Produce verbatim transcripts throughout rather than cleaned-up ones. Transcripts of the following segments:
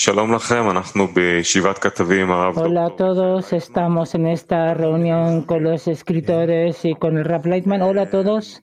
Hola a todos, estamos en esta reunión con los escritores y con el Rav Lightman. Hola a todos.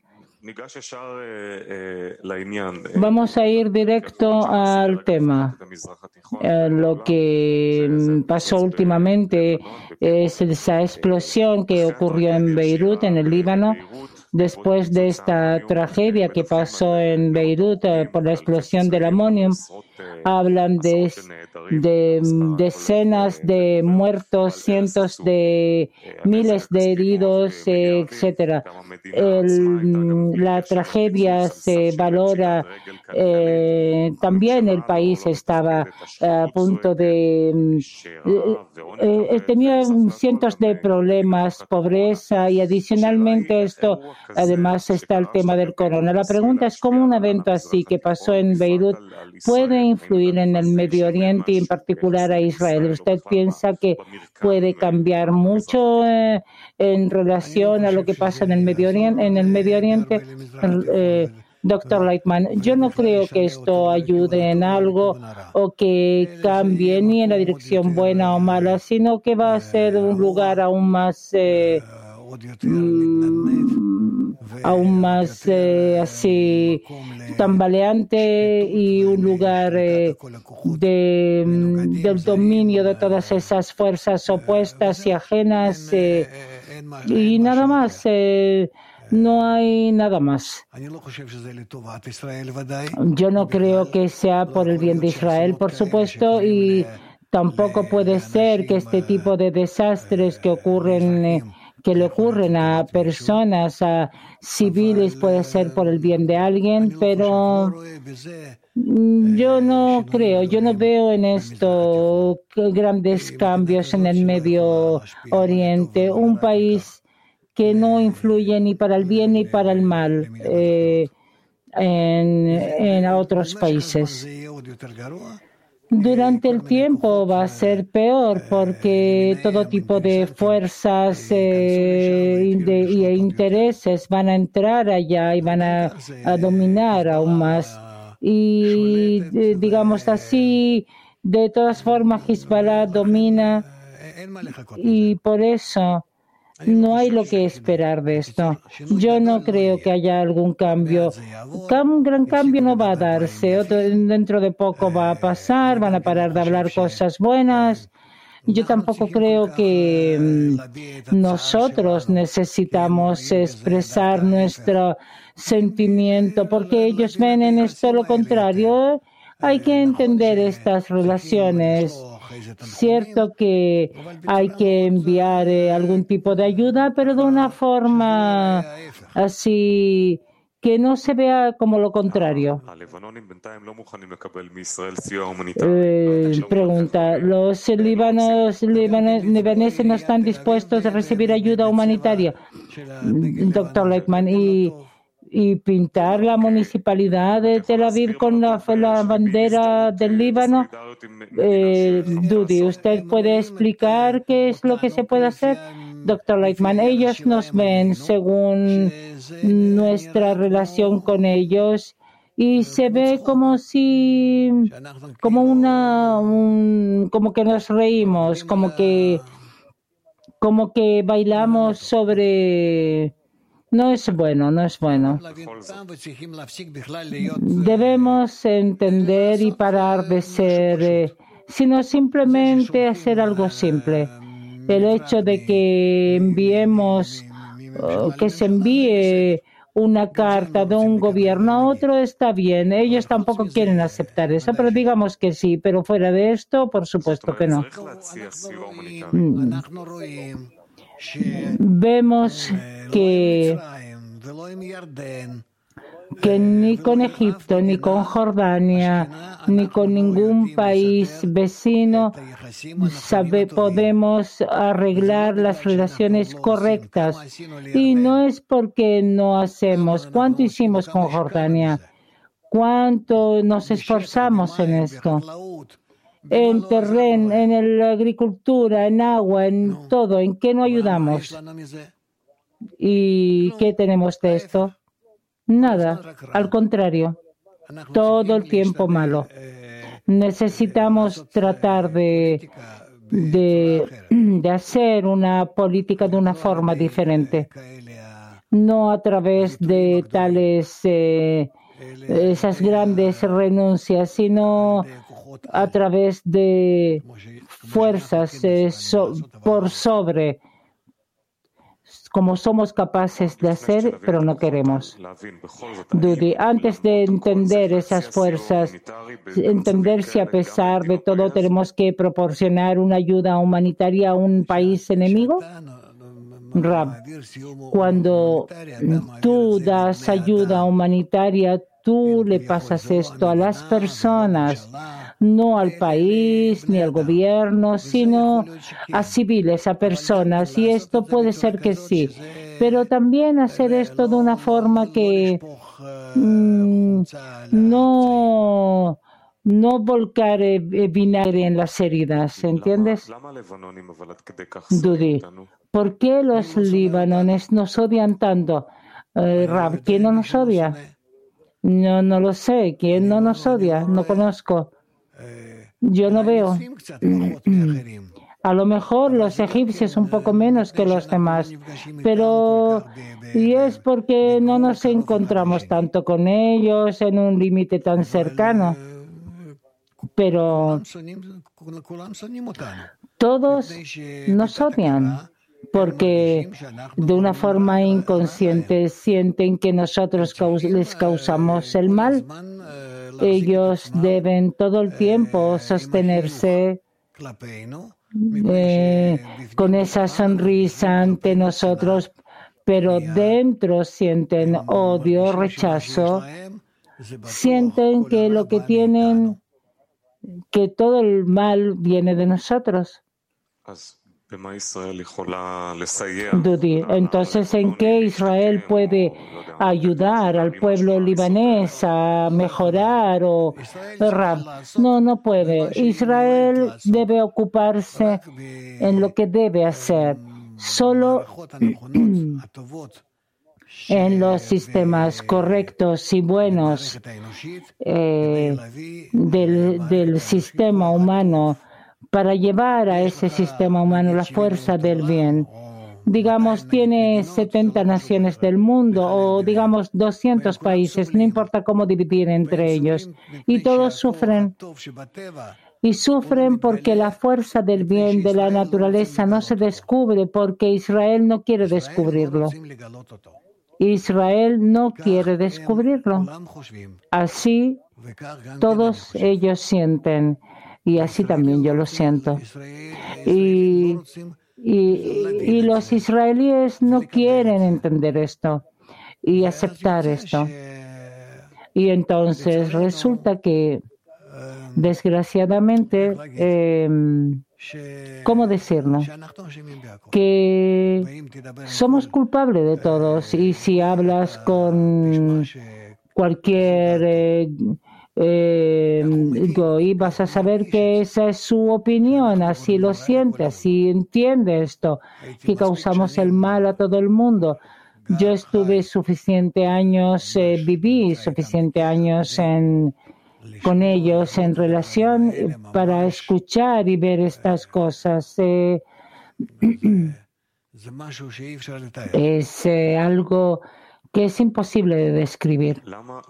Vamos a ir directo al tema. Eh, lo que pasó últimamente es esa explosión que ocurrió en Beirut, en el Líbano. Después de esta tragedia que pasó en Beirut eh, por la explosión del amonio, hablan de, de decenas de muertos, cientos de miles de heridos, eh, etcétera. El, la tragedia se valora. Eh, también el país estaba a punto de eh, eh, tenía cientos de problemas, pobreza, y adicionalmente esto, además está el tema del corona. La pregunta es cómo un evento así que pasó en Beirut puede influir en el Medio Oriente y en particular a Israel. ¿Usted piensa que puede cambiar mucho eh, en relación a lo que pasa en el Medio Oriente? En el Medio Oriente eh, Doctor Lightman, yo no creo que esto ayude en algo o que cambie ni en la dirección buena o mala, sino que va a ser un lugar aún más eh, mm, aún más eh, así tambaleante y un lugar eh, de, del dominio de todas esas fuerzas opuestas y ajenas eh, y nada más. Eh, No hay nada más. Yo no creo que sea por el bien de Israel, por supuesto, y tampoco puede ser que este tipo de desastres que ocurren, eh, que le ocurren a personas, a civiles, puede ser por el bien de alguien, pero yo no creo, yo no veo en esto grandes cambios en el Medio Oriente. Un país que no influye ni para el bien ni para el mal eh, en, en otros países. Durante el tiempo va a ser peor porque todo tipo de fuerzas eh, de, y intereses van a entrar allá y van a, a dominar aún más. Y eh, digamos así, de todas formas, Hezbollah domina y por eso no hay lo que esperar de esto. Yo no creo que haya algún cambio. Un gran cambio no va a darse. Otro, dentro de poco va a pasar, van a parar de hablar cosas buenas. Yo tampoco creo que mm, nosotros necesitamos expresar nuestro sentimiento, porque ellos ven en esto lo contrario. Hay que entender estas relaciones. Cierto que hay que enviar eh, algún tipo de ayuda, pero de una forma así que no se vea como lo contrario. Eh, pregunta, ¿los libanos, libane- libaneses no están dispuestos a recibir ayuda humanitaria? Doctor Leitman, y y pintar la municipalidad de Tel Aviv con la, la bandera del Líbano. Eh, Dudi, ¿usted puede explicar qué es lo que se puede hacer? Doctor Leitman, ellos nos ven según nuestra relación con ellos y se ve como si, como una, un, como que nos reímos, como que, como que bailamos sobre. No es bueno, no es bueno. Debemos entender y parar de ser, eh, sino simplemente hacer algo simple. El hecho de que enviemos, uh, que se envíe una carta de un gobierno a otro está bien. Ellos tampoco quieren aceptar eso, pero digamos que sí. Pero fuera de esto, por supuesto que no. Mm. Vemos que, que ni con Egipto, ni con Jordania, ni con ningún país vecino sabe, podemos arreglar las relaciones correctas. Y no es porque no hacemos. ¿Cuánto hicimos con Jordania? ¿Cuánto nos esforzamos en esto? En terreno, en la agricultura, en agua, en todo. ¿En qué no ayudamos? ¿Y qué tenemos de esto? Nada, al contrario, todo el tiempo malo. necesitamos tratar de, de, de hacer una política de una forma diferente, no a través de tales eh, esas grandes renuncias, sino a través de fuerzas eh, so, por sobre, como somos capaces de hacer, pero no queremos. Dudi, antes de entender esas fuerzas, entender si a pesar de todo tenemos que proporcionar una ayuda humanitaria a un país enemigo. Rab, cuando tú das ayuda humanitaria, tú le pasas esto a las personas, no al país ni al gobierno, sino a civiles, a personas. Y esto puede ser que sí, pero también hacer esto de una forma que mmm, no, no volcar eh, vinagre en las heridas, ¿entiendes? Dudi, ¿por qué los libanones nos odian tanto? Eh, Rab, ¿quién no nos odia? No, no lo sé. ¿Quién no nos odia? No conozco. Yo no veo. A lo mejor los egipcios un poco menos que los demás, pero y es porque no nos encontramos tanto con ellos en un límite tan cercano. Pero todos nos odian porque de una forma inconsciente sienten que nosotros les causamos el mal. Ellos deben todo el tiempo sostenerse eh, con esa sonrisa ante nosotros, pero dentro sienten odio, rechazo, sienten que lo que tienen, que todo el mal viene de nosotros. Dudi, entonces, ¿en qué Israel puede ayudar al pueblo libanés a mejorar o Rab? No, no puede. Israel debe ocuparse en lo que debe hacer. Solo en los sistemas correctos y buenos eh, del, del sistema humano, para llevar a ese sistema humano la fuerza del bien. Digamos, tiene setenta naciones del mundo o digamos doscientos países, no importa cómo dividir entre ellos, y todos sufren. Y sufren porque la fuerza del bien de la naturaleza no se descubre, porque Israel no quiere descubrirlo. Israel no quiere descubrirlo. Así todos ellos sienten. Y así también yo lo siento. Y, y, y los israelíes no quieren entender esto y aceptar esto. Y entonces resulta que, desgraciadamente, eh, ¿cómo decirlo? Que somos culpables de todos. Y si hablas con cualquier Eh, Eh, y vas a saber que esa es su opinión, así lo siente, así entiende esto, que causamos el mal a todo el mundo. Yo estuve suficientes años, eh, viví suficientes años en, con ellos en relación para escuchar y ver estas cosas. Eh, es eh, algo que es imposible de describir.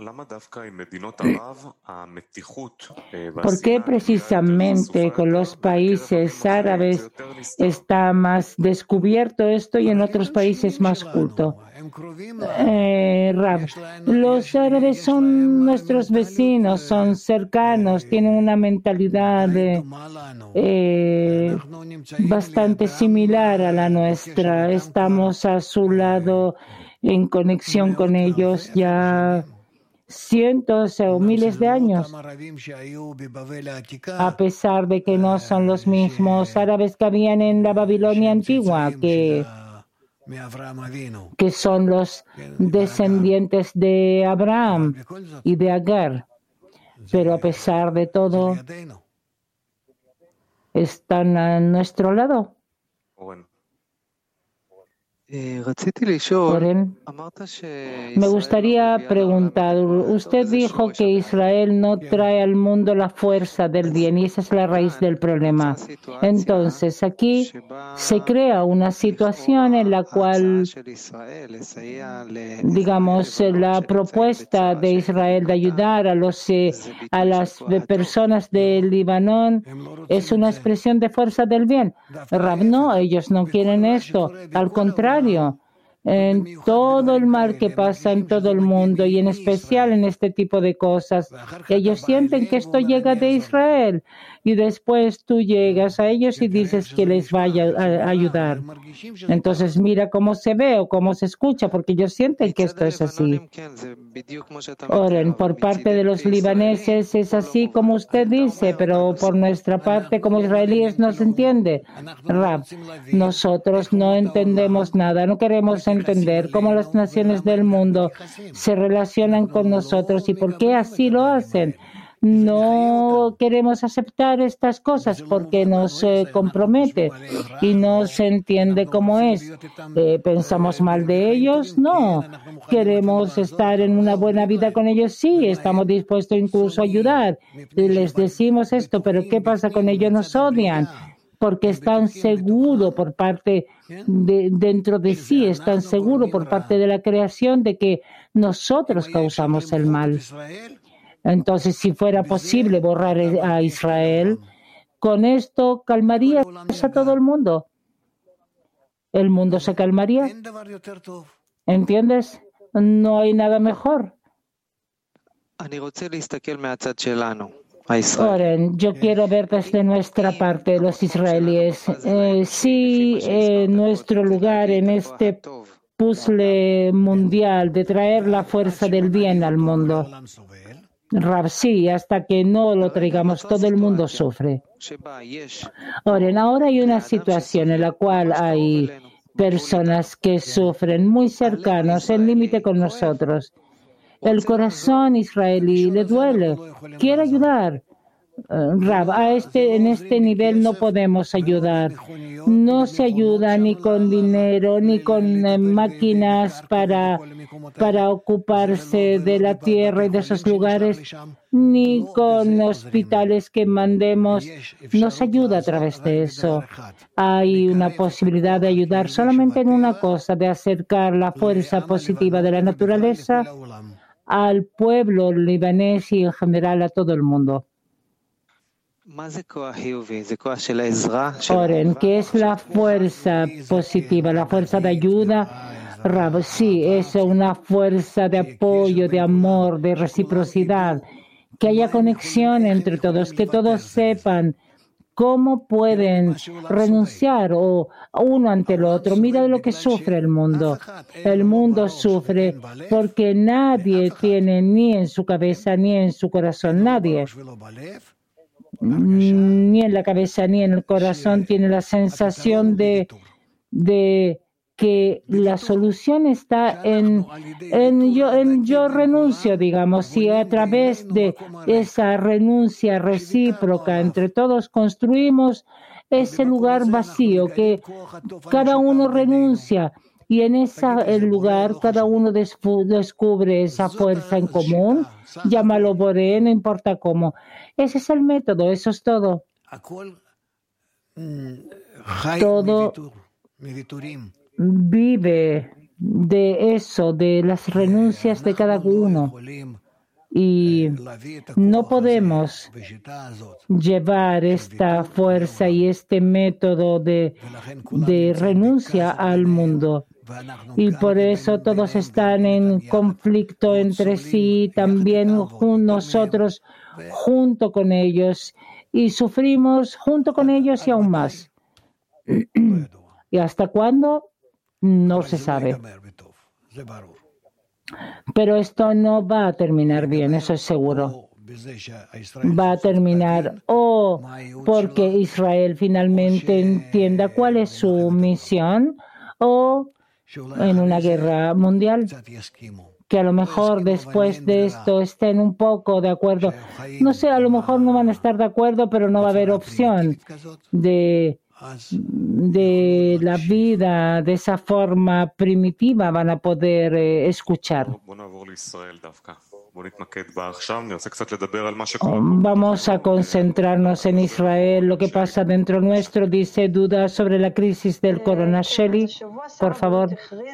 ¿Por qué precisamente con los países árabes está más descubierto esto y en otros países más oculto? Eh, Rab, los árabes son nuestros vecinos, son cercanos, tienen una mentalidad de, eh, bastante similar a la nuestra. Estamos a su lado en conexión con ellos ya cientos o miles de años, a pesar de que no son los mismos árabes que habían en la Babilonia antigua, que, que son los descendientes de Abraham y de Agar. Pero a pesar de todo, están a nuestro lado. Oren, me gustaría preguntar, usted dijo que Israel no trae al mundo la fuerza del bien y esa es la raíz del problema. Entonces, aquí se crea una situación en la cual, digamos, la propuesta de Israel de ayudar a, los, eh, a las personas del Líbano es una expresión de fuerza del bien. Rab, no, ellos no quieren esto, al contrario. En todo el mal que pasa en todo el mundo y en especial en este tipo de cosas, ellos sienten que esto llega de Israel y después tú llegas a ellos y dices que les vaya a ayudar. Entonces mira cómo se ve o cómo se escucha, porque ellos sienten que esto es así. Oren, por parte de los libaneses es así como usted dice, pero por nuestra parte como israelíes no se entiende. Rab, nosotros no entendemos nada, no queremos entender cómo las naciones del mundo se relacionan con nosotros y por qué así lo hacen. No queremos aceptar estas cosas porque nos eh, compromete y no se entiende cómo es. Eh, ¿Pensamos mal de ellos? No. ¿Queremos estar en una buena vida con ellos? Sí. Estamos dispuestos incluso a ayudar. Y les decimos esto, pero ¿qué pasa con ellos? Nos odian porque están seguros por parte de, dentro de sí, están seguros por parte de la creación de que nosotros causamos el mal. Entonces, si fuera posible borrar a Israel, con esto calmaría a todo el mundo. El mundo se calmaría. ¿Entiendes? No hay nada mejor. Oren, yo quiero ver desde nuestra parte, los israelíes, eh, si eh, nuestro lugar en este puzzle mundial de traer la fuerza del bien al mundo. Rab, sí, hasta que no lo traigamos, todo el mundo sufre. Oren, ahora hay una situación en la cual hay personas que sufren muy cercanos, en límite con nosotros. El corazón israelí le duele, quiere ayudar. Rab, a este, en este nivel no podemos ayudar. No se ayuda ni con dinero, ni con eh, máquinas para, para ocuparse de la tierra y de esos lugares, ni con hospitales que mandemos. No se ayuda a través de eso. Hay una posibilidad de ayudar solamente en una cosa, de acercar la fuerza positiva de la naturaleza al pueblo libanés y en general a todo el mundo. Oren, ¿qué es la fuerza positiva? La fuerza de ayuda. Rab, sí, es una fuerza de apoyo, de amor, de reciprocidad. Que haya conexión entre todos, que todos sepan cómo pueden renunciar o uno ante el otro. Mira lo que sufre el mundo. El mundo sufre porque nadie tiene ni en su cabeza ni en su corazón, nadie. Ni en la cabeza ni en el corazón tiene la sensación de, de que la solución está en, en, yo, en yo renuncio, digamos, si a través de esa renuncia recíproca entre todos construimos ese lugar vacío que cada uno renuncia y en ese lugar cada uno descubre esa fuerza en común, llámalo Boré, no importa cómo. Ese es el método, eso es todo. Todo vive de eso, de las renuncias de cada uno. Y no podemos llevar esta fuerza y este método de, de renuncia al mundo. Y por eso todos están en conflicto entre sí, también nosotros junto con ellos, y sufrimos junto con ellos y aún más. ¿Y hasta cuándo? No se sabe. Pero esto no va a terminar bien, eso es seguro. Va a terminar o porque Israel finalmente entienda cuál es su misión o en una guerra mundial, que a lo mejor después de esto estén un poco de acuerdo. No sé, a lo mejor no van a estar de acuerdo, pero no va a haber opción de de la vida de esa forma primitiva van a poder eh, escuchar. Vamos a concentrarnos en Israel, lo que pasa dentro nuestro. Dice dudas sobre la crisis del corona. Shelly, por favor.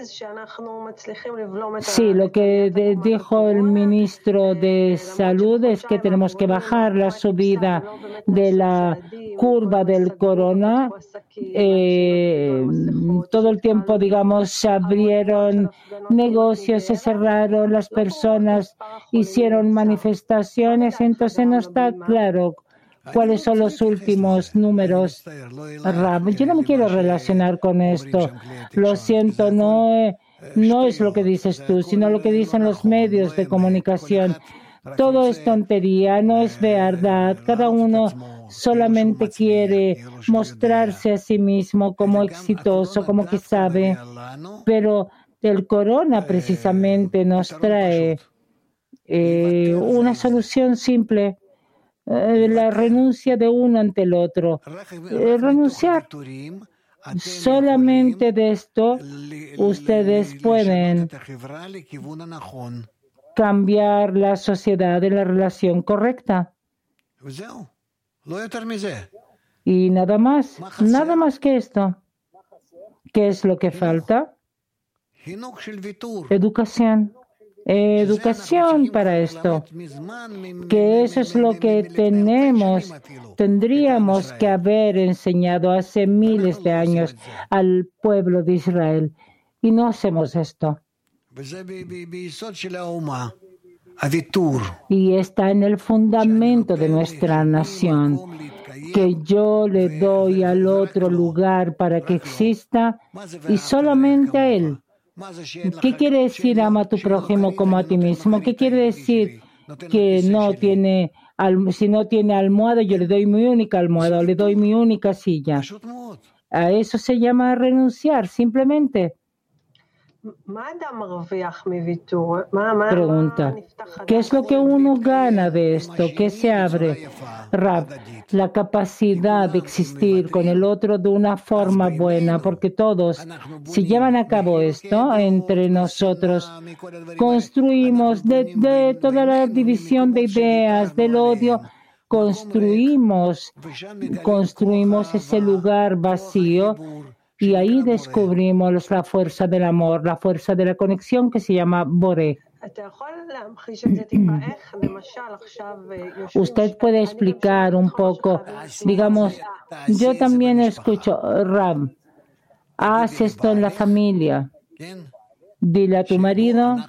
Sí, lo que de, dijo el ministro de Salud es que tenemos que bajar la subida de la curva del corona. Eh, todo el tiempo, digamos, se abrieron negocios, se cerraron, las personas hicieron manifestaciones, entonces no está claro cuáles son los últimos números. Rab, yo no me quiero relacionar con esto. Lo siento, no, no es lo que dices tú, sino lo que dicen los medios de comunicación. Todo es tontería, no es verdad. Cada uno solamente quiere mostrarse a sí mismo como exitoso, como que sabe. Pero el corona precisamente nos trae eh, una solución simple, eh, la renuncia de uno ante el otro. Eh, renunciar. Solamente de esto ustedes pueden cambiar la sociedad en la relación correcta. Y nada más, nada más que esto. ¿Qué es lo que falta? Educación. Educación para esto. Que eso es lo que tenemos, tendríamos que haber enseñado hace miles de años al pueblo de Israel. Y no hacemos esto. Y está en el fundamento de nuestra nación, que yo le doy al otro lugar para que exista y solamente a él. ¿Qué quiere decir ama a tu prójimo como a ti mismo? ¿Qué quiere decir que no tiene, si no tiene almohada, yo le doy mi única almohada o le doy mi única silla? A eso se llama renunciar, simplemente. Pregunta, ¿qué es lo que uno gana de esto? ¿Qué se abre? Rab, la capacidad de existir con el otro de una forma buena, porque todos, si llevan a cabo esto entre nosotros, construimos de, de toda la división de ideas, del odio, construimos, construimos ese lugar vacío. Y ahí descubrimos la fuerza del amor, la fuerza de la conexión que se llama Boré. Usted puede explicar un poco, digamos, yo también escucho, Ram, haz esto en la familia. Dile a tu marido,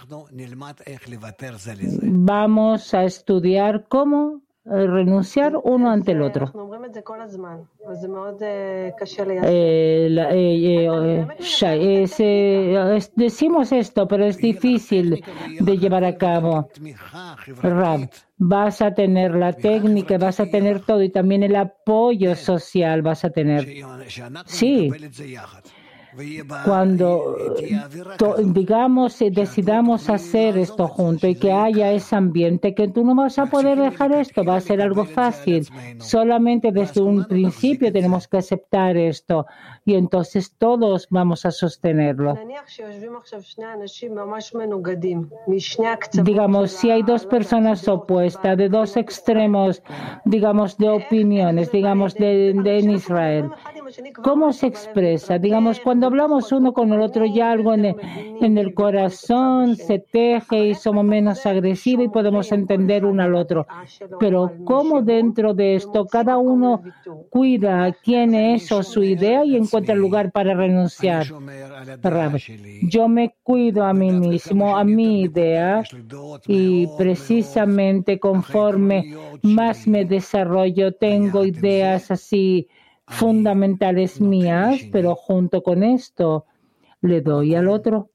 vamos a estudiar cómo renunciar uno ante el otro. Eh, la, eh, eh, es, eh, es, decimos esto, pero es difícil de llevar a cabo. Rab, vas a tener la técnica, vas a tener todo y también el apoyo social vas a tener. Sí. Cuando, to, digamos, decidamos hacer esto junto y que haya ese ambiente, que tú no vas a poder dejar esto, va a ser algo fácil. Solamente desde un principio tenemos que aceptar esto y entonces todos vamos a sostenerlo. Digamos, si hay dos personas opuestas, de dos extremos, digamos, de opiniones, digamos, de, de en Israel, ¿cómo se expresa? Digamos, cuando hablamos uno con el otro, ya algo en el, en el corazón se teje y somos menos agresivos y podemos entender uno al otro. Pero ¿cómo dentro de esto cada uno cuida quién es o su idea y encuentra el lugar para renunciar? Yo me cuido a mí mismo, a mi idea, y precisamente conforme más me desarrollo, tengo ideas así fundamentales mías, pero junto con esto le doy al otro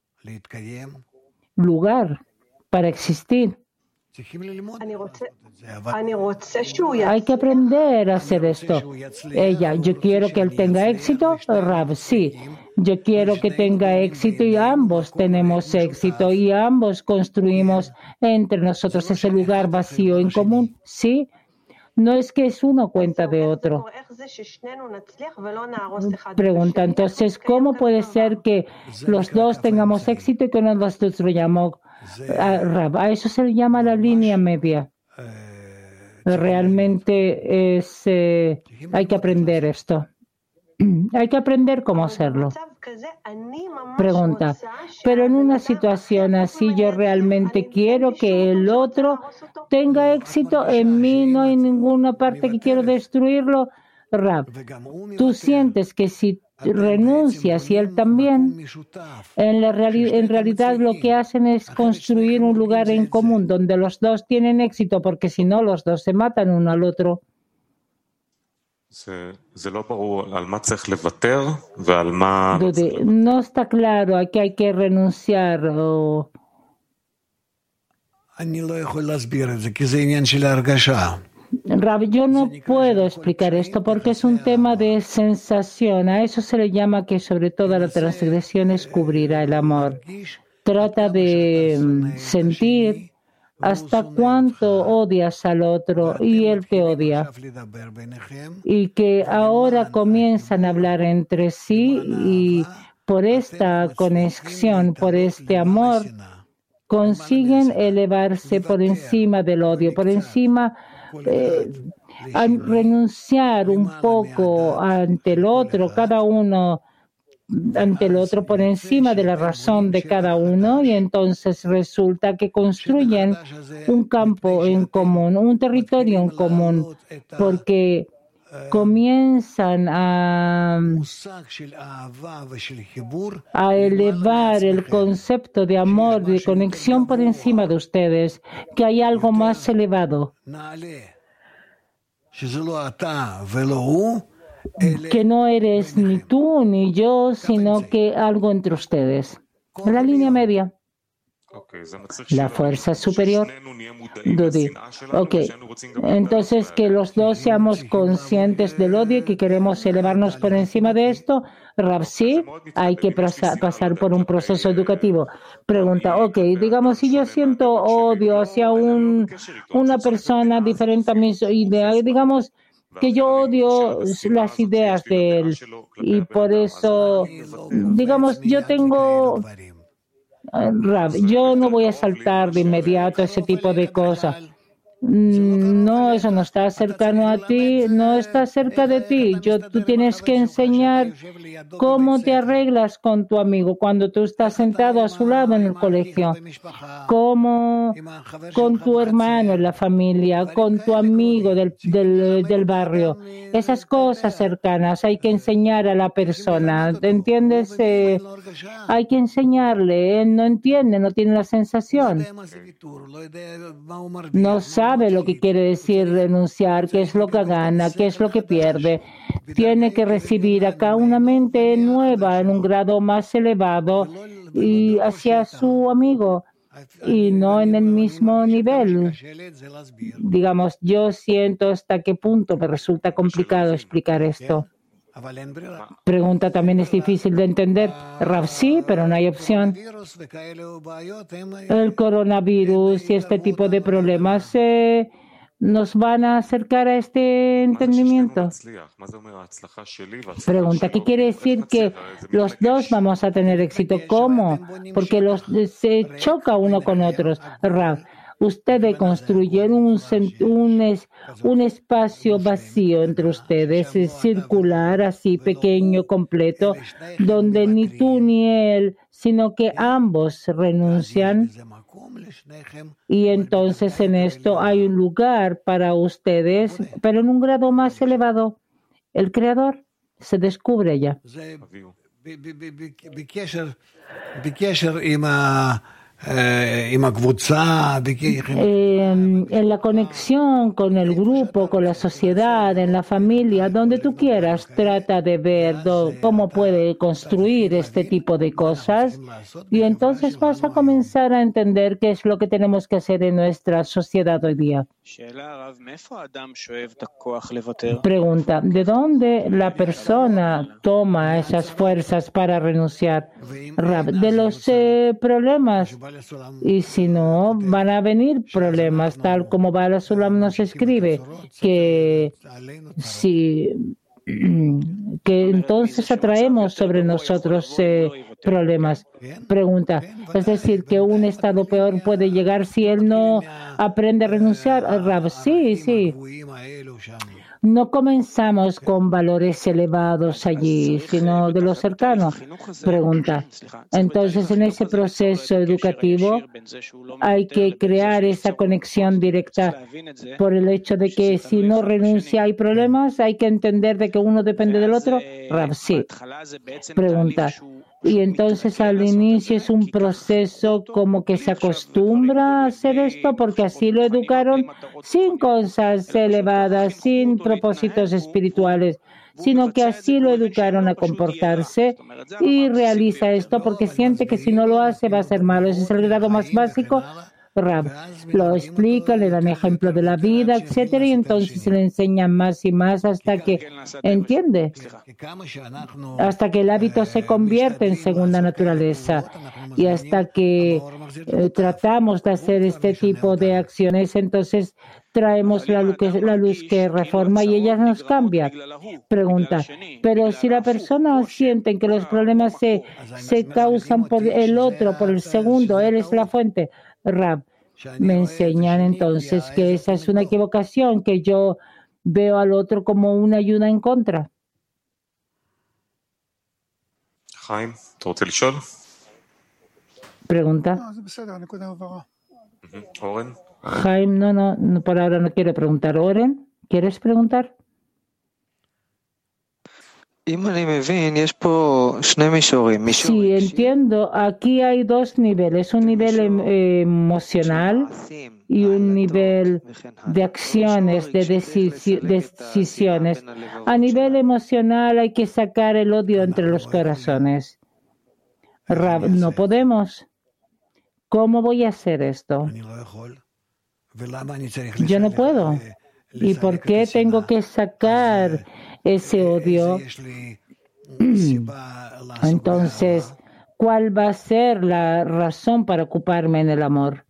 lugar para existir. Hay que aprender a hacer esto. Ella, yo quiero que él tenga éxito. Rab, sí. Yo quiero que tenga éxito y ambos tenemos éxito y ambos construimos entre nosotros ese lugar vacío en común. Sí. No es que es uno cuenta de otro. Pregunta, entonces, ¿cómo puede ser que los dos tengamos éxito y que uno de los dos lo llamó Rab? A eso se le llama la línea media. Realmente es, eh, hay que aprender esto. Hay que aprender cómo hacerlo. Pregunta, pero en una situación así yo realmente quiero que el otro tenga éxito, en mí no hay ninguna parte que quiero destruirlo. Rab, tú sientes que si renuncias y él también, en, la reali- en realidad lo que hacen es construir un lugar en común donde los dos tienen éxito, porque si no los dos se matan uno al otro. Dude, no está claro a qué hay que renunciar. O... Rab, yo no puedo explicar esto porque es un tema de sensación. A eso se le llama que sobre todas las transgresiones cubrirá el amor. Trata de sentir hasta cuánto odias al otro y él te odia. Y que ahora comienzan a hablar entre sí y por esta conexión, por este amor, consiguen elevarse por encima del odio, por encima eh, a renunciar un poco ante el otro, cada uno ante el otro por encima de la razón de cada uno, y entonces resulta que construyen un campo en común, un territorio en común, porque comienzan a, a elevar el concepto de amor, de conexión por encima de ustedes, que hay algo más elevado, que no eres ni tú ni yo, sino que algo entre ustedes. La línea media. La fuerza superior. Dudi. Ok. Entonces, que los dos seamos conscientes del odio y que queremos elevarnos por encima de esto. Rav, sí, hay que pasar, pasar por un proceso educativo. Pregunta, ok, digamos, si yo siento odio hacia un, una persona diferente a mis ideas, digamos, que yo odio las ideas de él y por eso, digamos, yo tengo, Rav, yo no voy a saltar de inmediato ese tipo de cosas. No, eso no está cercano a ti, no está cerca de ti. Yo, tú tienes que enseñar cómo te arreglas con tu amigo cuando tú estás sentado a su lado en el colegio, cómo con tu hermano en la familia, con tu amigo del, del, del barrio. Esas cosas cercanas hay que enseñar a la persona, ¿entiendes? Eh, hay que enseñarle, él no entiende, no tiene la sensación. No sabe lo que quiere decir renunciar, qué es lo que gana, qué es lo que pierde. Tiene que recibir acá una mente nueva en un grado más elevado y hacia su amigo y no en el mismo nivel. Digamos, yo siento hasta qué punto me resulta complicado explicar esto. Pregunta, también es difícil de entender. Rav, sí, pero no hay opción. El coronavirus y este tipo de problemas eh, nos van a acercar a este entendimiento. Pregunta, ¿qué quiere decir que los dos vamos a tener éxito? ¿Cómo? Porque los, se choca uno con otros. Rav, ustedes construyeron un, un, un espacio vacío entre ustedes, circular, así pequeño, completo, donde ni tú ni él, sino que ambos renuncian. Y entonces en esto hay un lugar para ustedes, pero en un grado más elevado. El Creador se descubre allá. Eh, en la conexión con el grupo, con la sociedad, en la familia, donde tú quieras, trata de ver do, cómo puede construir este tipo de cosas y entonces vas a comenzar a entender qué es lo que tenemos que hacer en nuestra sociedad hoy día. Pregunta, ¿de dónde la persona toma esas fuerzas para renunciar? Rab, de los eh, problemas Y si no, van a venir problemas, tal como Baal HaSulam nos escribe, que si que entonces atraemos sobre nosotros eh, problemas. Pregunta, es decir, que un estado peor puede llegar si él no aprende a renunciar. Rab, sí, sí. No comenzamos con valores elevados allí, sino de lo cercano. Pregunta. Entonces, en ese proceso educativo hay que crear esa conexión directa por el hecho de que si no renuncia hay problemas, hay que entender de que uno depende del otro. Rav, sí. Pregunta. Y entonces al inicio es un proceso como que se acostumbra a hacer esto porque así lo educaron sin cosas elevadas, sin propósitos espirituales, sino que así lo educaron a comportarse y realiza esto porque siente que si no lo hace va a ser malo. Ese es el grado más básico. Rab lo explica, le dan ejemplo de la vida, etcétera, y entonces se le enseña más y más hasta que entiende, hasta que el hábito se convierte en segunda naturaleza y hasta que eh, tratamos de hacer este tipo de acciones, entonces traemos la luz, que, la luz que reforma y ella nos cambia. Pregunta, pero si la persona siente que los problemas se, se causan por el otro, por el segundo, él es la fuente. Rab, me enseñan entonces que esa es una equivocación, que yo veo al otro como una ayuda en contra. Jaime, ¿tú quieres לשאול? Pregunta. Oren. Jaime, no, no, no, por ahora no quiero preguntar. Oren, ¿quieres preguntar? Si entiendo, aquí hay dos niveles, un nivel eh, emocional y un nivel de acciones, de decisi decisiones. A nivel emocional hay que sacar el odio entre los corazones. Rab, no podemos. ¿Cómo voy a hacer esto? Yo no puedo. ¿Y por qué tengo que sacar ese odio? Entonces, ¿cuál va a ser la razón para ocuparme en el amor?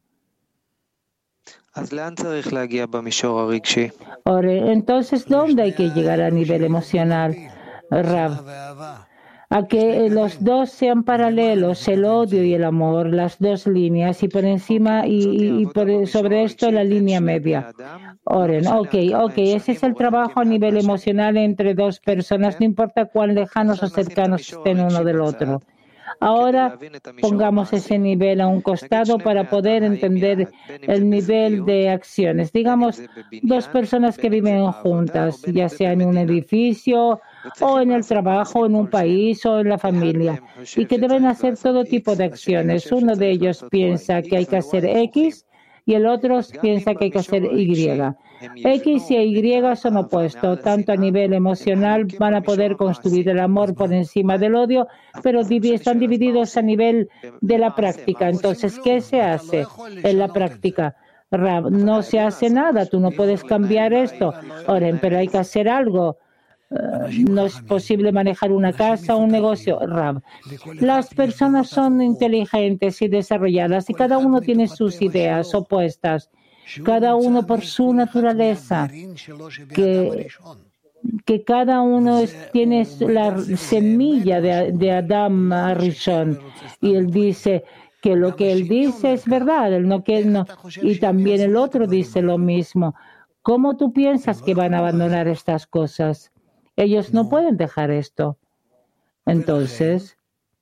Ahora, entonces, ¿dónde hay que llegar a nivel emocional, Rav? A que los dos sean paralelos, el odio y el amor, las dos líneas, y por encima y, y por, sobre esto la línea media. Oren, ok, ok, ese es el trabajo a nivel emocional entre dos personas, no importa cuán lejanos o cercanos estén uno del otro. Ahora pongamos ese nivel a un costado para poder entender el nivel de acciones. Digamos, dos personas que viven juntas, ya sea en un edificio o en el trabajo, en un país o en la familia, y que deben hacer todo tipo de acciones. Uno de ellos piensa que hay que hacer X y el otro piensa que hay que hacer Y. X y Y son opuestos, tanto a nivel emocional van a poder construir el amor por encima del odio, pero están divididos a nivel de la práctica. Entonces, ¿qué se hace en la práctica? Rab, no se hace nada, tú no puedes cambiar esto. Oren, pero hay que hacer algo. Uh, no es posible manejar una casa o un negocio. Rab, las personas son inteligentes y desarrolladas y cada uno tiene sus ideas opuestas, cada uno por su naturaleza, que, que cada uno es, tiene la semilla de, de Adam Arishon, y él dice que lo que él dice es verdad, él no, que no, y también el otro dice lo mismo. ¿Cómo tú piensas que van a abandonar estas cosas? Ellos no pueden dejar esto. Entonces,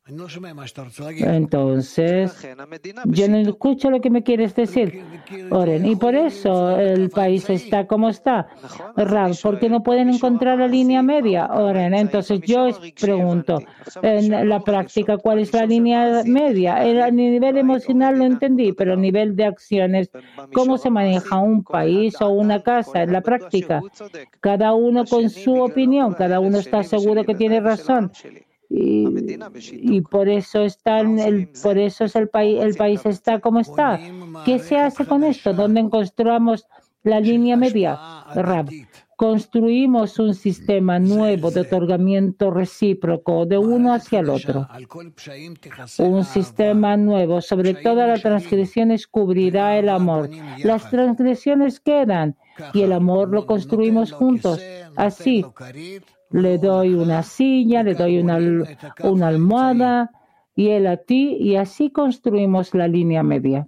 entonces, yo no escucho lo que me quieres decir. Oren, y por eso el país está como está. Rav, ¿por qué no pueden encontrar la línea media? Oren, entonces yo pregunto, en la práctica, ¿cuál es la línea media? A nivel emocional lo entendí, pero a nivel de acciones, ¿cómo se maneja un país o una casa en la práctica? Cada uno con su opinión, cada uno está seguro que tiene razón. Y, y por eso están el, por eso es el país el país está como está. ¿Qué se hace con esto? ¿Dónde encontramos la línea media? Rab, construimos un sistema nuevo de otorgamiento recíproco de uno hacia el otro. Un sistema nuevo. Sobre todas las transgresiones cubrirá el amor. Las transgresiones quedan y el amor lo construimos juntos. Así, le doy una silla, le doy una, una almohada y él a ti, y así construimos la línea media.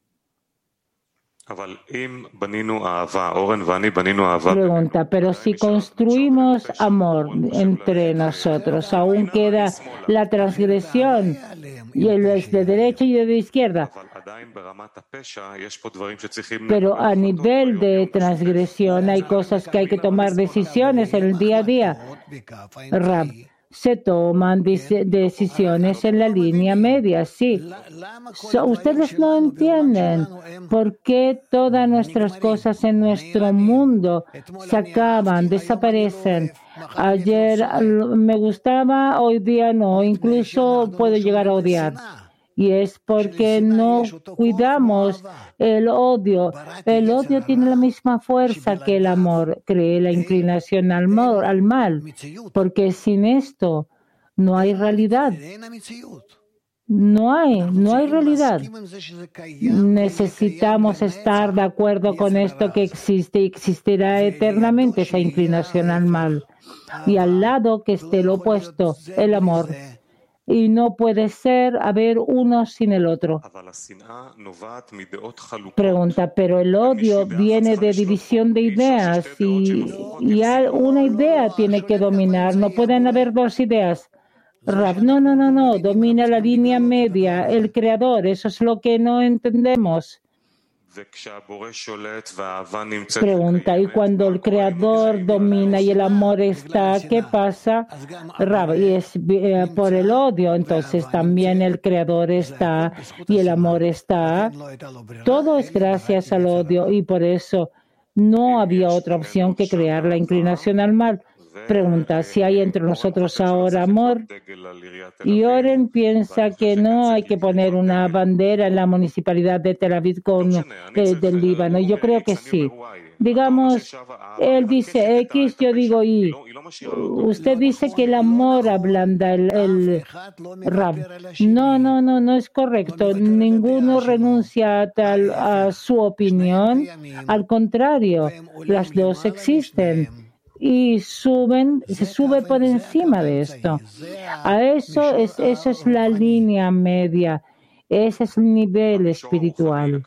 Pregunta, pero si construimos amor entre nosotros, aún queda la transgresión, y él es de derecha y de izquierda. Pero a nivel de transgresión hay cosas que hay que tomar decisiones en el día a día. Rab, se toman decisiones en la línea media, sí. So, ustedes no entienden por qué todas nuestras cosas en nuestro mundo se acaban, desaparecen. Ayer me gustaba, hoy día no, incluso puedo llegar a odiar. Y es porque no cuidamos el odio. El odio tiene la misma fuerza que el amor, cree la inclinación al mal, al mal, porque sin esto no hay realidad. No hay, no hay realidad. Necesitamos estar de acuerdo con esto que existe y existirá eternamente, esa inclinación al mal. Y al lado que esté el opuesto, el amor. Y no puede ser haber uno sin el otro. Pregunta, pero el odio viene de división de ideas y, y una idea tiene que dominar. No pueden haber dos ideas. Rab, no, no, no, no. Domina la línea media, el creador. Eso es lo que no entendemos. Pregunta, y cuando el creador domina y el amor está, ¿qué pasa? Rab, y es eh, por el odio, entonces también el creador está y el amor está. Todo es gracias al odio y por eso no había otra opción que crear la inclinación al mal. Pregunta, si hay entre nosotros ahora amor, y Oren piensa que no hay que poner una bandera en la municipalidad de Tel Aviv con, eh, del Líbano. Yo creo que sí. Digamos, él dice X, yo digo Y. Usted dice que el amor ablanda el, el Rab. No, no, no, no es correcto. Ninguno renuncia a, tal, a su opinión. Al contrario, las dos existen. Y suben, se sube por encima de esto. A eso es, eso es la línea media. Ese es el nivel espiritual.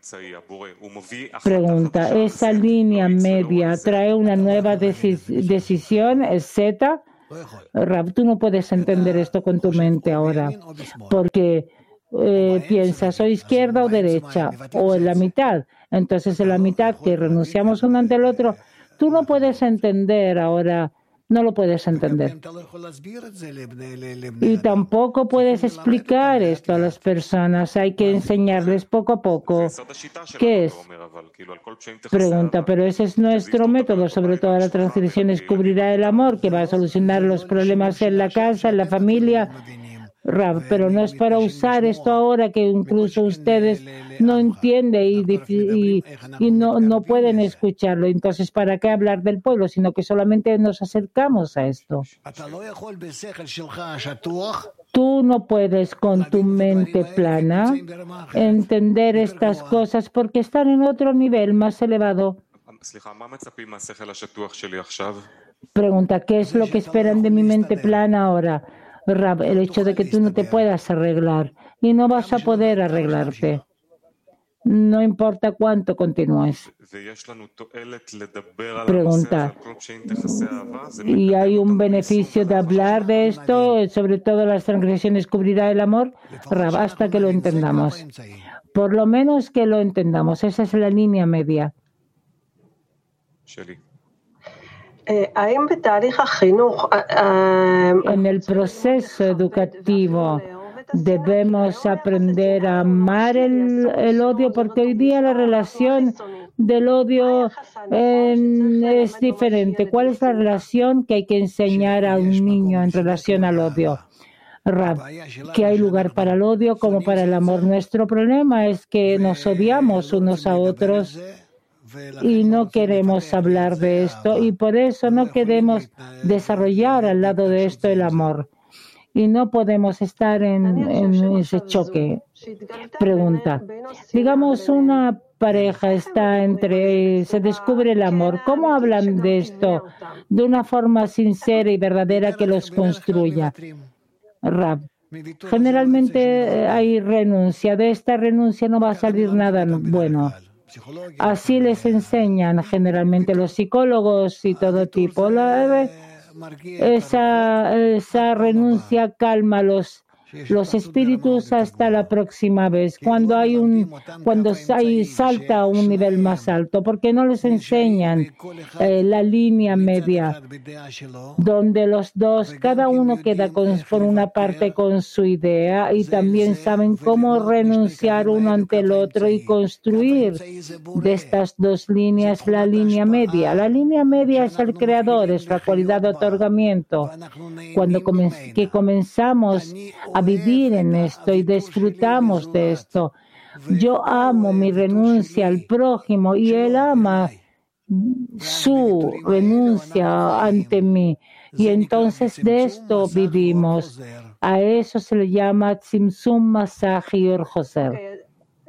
Pregunta, ¿esa línea media trae una nueva deci- decisión? ¿Es Z? Rab, tú no puedes entender esto con tu mente ahora, porque eh, piensas o izquierda o derecha, o en la mitad. Entonces, en la mitad que renunciamos uno ante el otro, tú no puedes entender ahora, no lo puedes entender. Y tampoco puedes explicar esto a las personas. Hay que enseñarles poco a poco. ¿Qué es? Pregunta, pero ese es nuestro método. Sobre todas las transgresiones cubrirá el amor, que va a solucionar los problemas en la casa, en la familia. Rab, pero no es para usar esto ahora que incluso ustedes no entienden y, y, y no, no pueden escucharlo. Entonces, ¿para qué hablar del pueblo? Sino que solamente nos acercamos a esto. Tú no puedes con tu mente plana entender estas cosas porque están en otro nivel más elevado. Pregunta, ¿qué es lo que esperan de mi mente plana ahora? Rab, el hecho de que tú no te puedas arreglar y no vas a poder arreglarte. No importa cuánto continúes. Pregunta, ¿y hay un beneficio de hablar de esto? Sobre todo las transgresiones cubrirá el amor. Rab, hasta que lo entendamos. Por lo menos que lo entendamos. Esa es la línea media. En el proceso educativo debemos aprender a amar el, el odio, porque hoy día la relación del odio eh, es diferente. ¿Cuál es la relación que hay que enseñar a un niño en relación al odio? Rab, que hay lugar para el odio como para el amor. Nuestro problema es que nos odiamos unos a otros y no queremos hablar de esto y por eso no queremos desarrollar al lado de esto el amor. Y no podemos estar en, en ese choque. Pregunta. Digamos, una pareja está entre, se descubre el amor. ¿Cómo hablan de esto de una forma sincera y verdadera que los construya? Rab. Generalmente hay renuncia. De esta renuncia no va a salir nada bueno. Así les enseñan generalmente los psicólogos y todo tipo. La, esa, esa renuncia calma los, los espíritus hasta la próxima vez, cuando hay un, cuando hay, salta a un nivel más alto, porque no les enseñan eh, la línea media, donde los dos, cada uno queda con, por una parte con su idea y también saben cómo renunciar uno ante el otro y construir de estas dos líneas la línea media. La línea media es el creador, es la cualidad de otorgamiento. Cuando comen, que comenzamos a vivir en esto y disfrutamos de esto, yo amo mi renuncia al prójimo y él ama su renuncia ante mí. Y entonces de esto vivimos. A eso se le llama Tzimtzum Masach Yor Joser.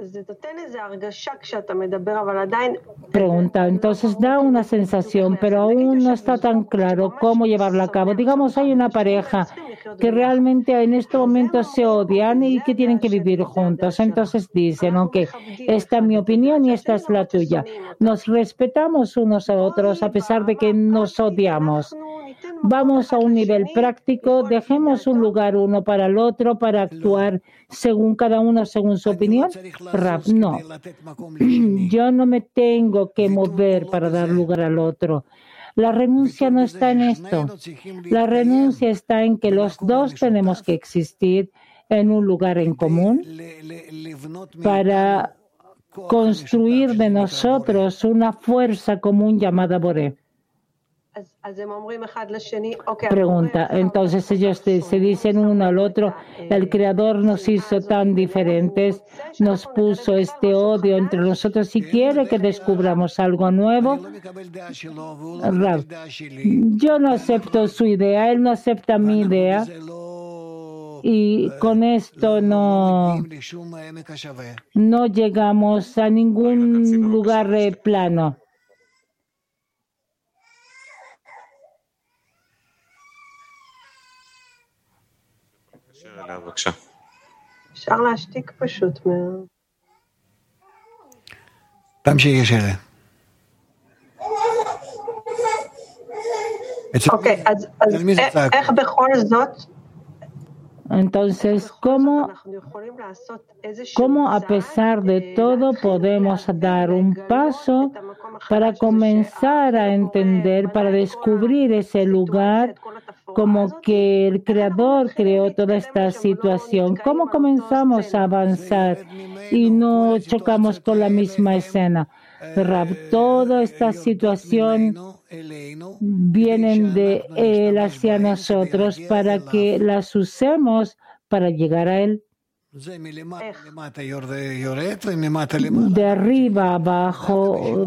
Pregunta, entonces da una sensación, pero aún no está tan claro cómo llevarla a cabo. Digamos, hay una pareja que realmente en este momento se odian y que tienen que vivir juntos. Entonces dicen, ok, esta es mi opinión y esta es la tuya. Nos respetamos unos a otros a pesar de que nos odiamos. Vamos a un nivel práctico, dejemos un lugar uno para el otro para actuar según cada uno, según su opinión. Rab, no. Yo no me tengo que mover para dar lugar al otro. La renuncia no está en esto. La renuncia está en que los dos tenemos que existir en un lugar en común para construir de nosotros una fuerza común llamada Boré. Pregunta, entonces ellos te, se dicen uno al otro, el Creador nos hizo tan diferentes, nos puso este odio entre nosotros y quiere que descubramos algo nuevo. Rab, yo no acepto su idea, él no acepta mi idea y con esto no, no llegamos a ningún lugar plano. אפשר להשתיק פשוט. תמשיכי שרי. אוקיי, אז איך בכל זאת Entonces, ¿cómo, ¿cómo a pesar de todo podemos dar un paso para comenzar a entender, para descubrir ese lugar como que el Creador creó toda esta situación? ¿Cómo comenzamos a avanzar y no chocamos con la misma escena? Rab, toda esta situación vienen de Él hacia nosotros para que las usemos para llegar a Él. De arriba abajo,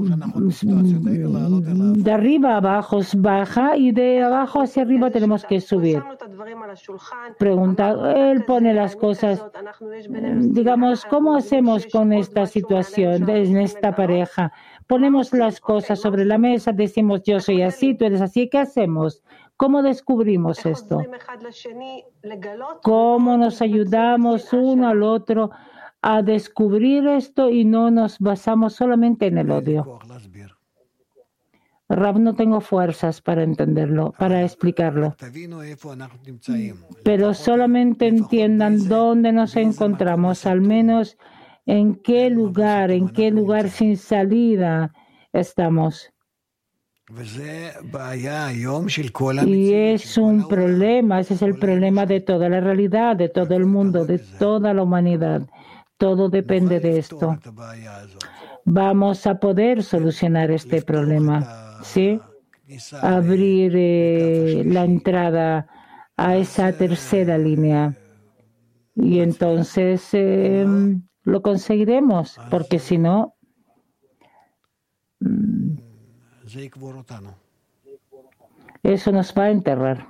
de arriba abajo baja y de abajo hacia arriba tenemos que subir. Pregunta, él pone las cosas, digamos, ¿cómo hacemos con esta situación, en esta pareja? Ponemos las cosas sobre la mesa, decimos yo soy así, tú eres así, ¿qué hacemos? ¿Cómo descubrimos esto? ¿Cómo nos ayudamos uno al otro a descubrir esto y no nos basamos solamente en el odio? Rab, no tengo fuerzas para entenderlo, para explicarlo. Pero solamente entiendan dónde nos encontramos, al menos en qué lugar, en qué lugar sin salida estamos. Y es un problema, ese es el problema de toda la realidad, de todo el mundo, de toda la humanidad. Todo depende de esto. Vamos a poder solucionar este problema, ¿sí? Abrir eh, la entrada a esa tercera línea. Y entonces eh, lo conseguiremos, porque si no, Eso nos va a enterrar.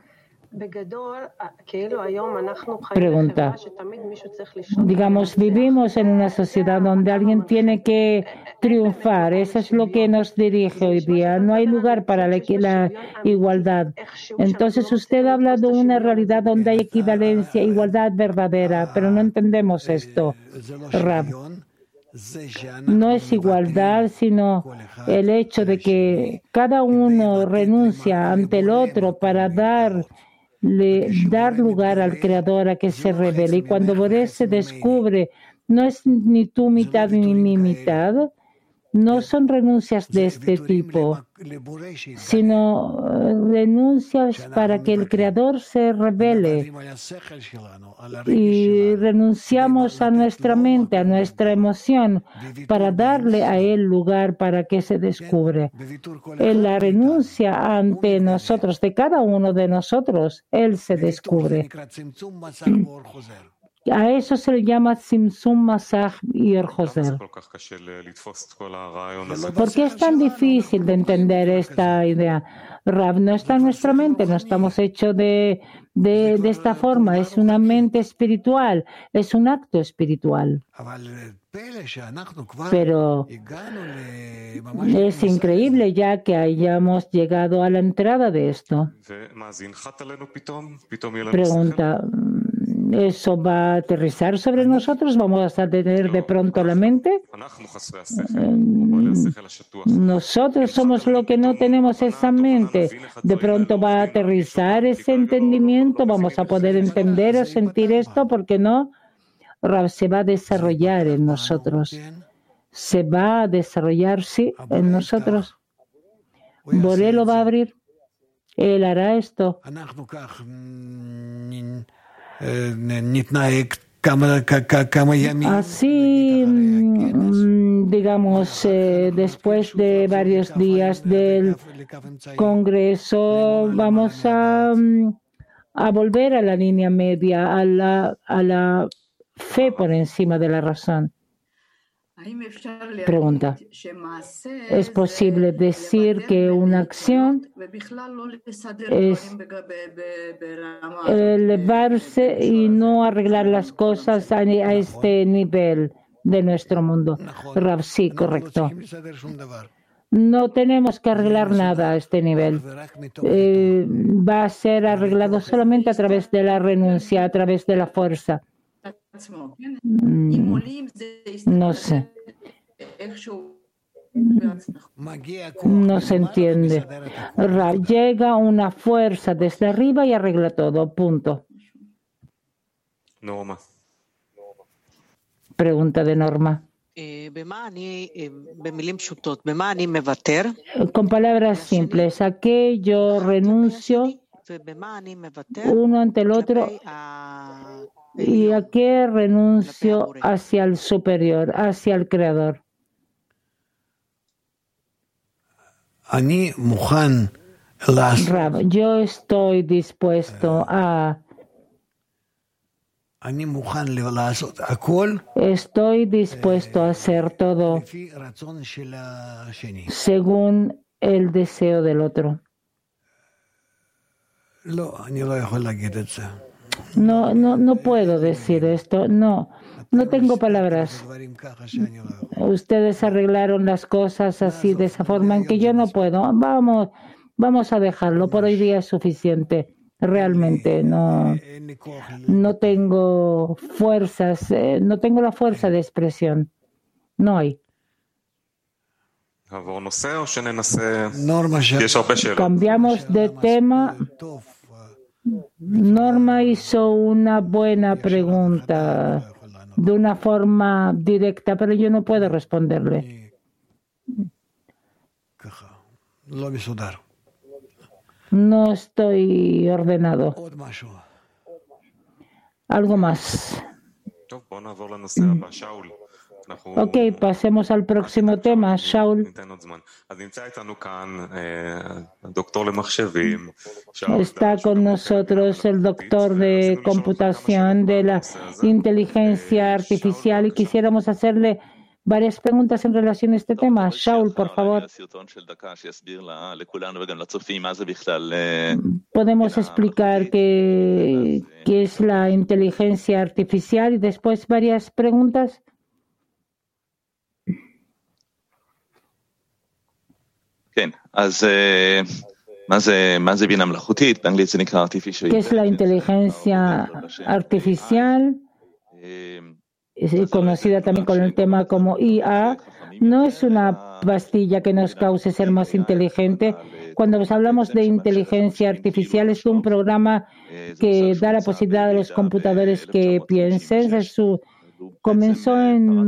Pregunta. Digamos, vivimos en una sociedad donde alguien tiene que triunfar. Eso es lo que nos dirige hoy día. No hay lugar para la, la igualdad. Entonces usted habla de una realidad donde hay equivalencia, igualdad verdadera, pero no entendemos esto, Rab. No es igualdad, sino el hecho de que cada uno renuncia ante el otro para dar Le, dar lugar al Creador a que se revele. Y cuando Boré se descubre, no es ni tu mitad ni mi mitad, no son renuncias de este tipo, sino renuncias para que el Creador se revele. Y renunciamos a nuestra mente, a nuestra emoción, para darle a Él lugar para que se descubre. En la renuncia ante nosotros, de cada uno de nosotros, Él se descubre. A eso se le llama Tzimtzum Masach y Or-Joser. ¿Por qué es tan difícil de entender esta idea? Rav, no está en nuestra mente, no estamos hechos de, de, de esta forma. Es una mente espiritual, es un acto espiritual. Pero es increíble ya que hayamos llegado a la entrada de esto. Pregunta. ¿Eso va a aterrizar sobre nosotros? ¿Vamos a tener de pronto la mente? Nosotros somos lo que no tenemos esa mente. De pronto va a aterrizar ese entendimiento. Vamos a poder entender o sentir esto, porque no, se va a desarrollar en nosotros. Se va a desarrollar, sí, en nosotros. Boré lo va a abrir. Él hará esto. Así, digamos, eh, después de varios días del Congreso, vamos a, a volver a la línea media, a la, a la fe por encima de la razón. Pregunta. ¿Es posible decir que una acción es elevarse y no arreglar las cosas a este nivel de nuestro mundo? Rav, sí, correcto. No tenemos que arreglar nada a este nivel. Eh, va a ser arreglado solamente a través de la renuncia, a través de la fuerza. No sé. No se entiende. Llega una fuerza desde arriba y arregla todo. Punto. Norma. Pregunta de Norma. Con palabras simples, ¿a qué yo renuncio uno ante el otro? ¿Y a qué renuncio hacia el superior, hacia el Creador? Rav, yo estoy dispuesto a Estoy dispuesto a hacer todo según el deseo del otro. No, no, no puedo decir esto. No, no tengo palabras. Ustedes arreglaron las cosas así, de esa forma en que yo no puedo. Vamos, vamos a dejarlo. Por hoy día es suficiente. Realmente no, no tengo fuerzas, eh, no tengo la fuerza de expresión. No hay. Cambiamos de tema. Norma hizo una buena pregunta de una forma directa, pero yo no puedo responderle. No estoy ordenado. Algo más. Ok, pasemos al próximo tema. Shaul. Está con nosotros el doctor de computación de la inteligencia artificial y quisiéramos hacerle varias preguntas en relación a este tema. Shaul, por favor. ¿Podemos explicar qué, qué es la inteligencia artificial y después varias preguntas? ¿Qué es la inteligencia artificial? Es conocida también con el tema como I A. No es una pastilla que nos cause ser más inteligente. Cuando hablamos de inteligencia artificial, es un programa que da la posibilidad a los computadores que piensen. Es su Comenzó en,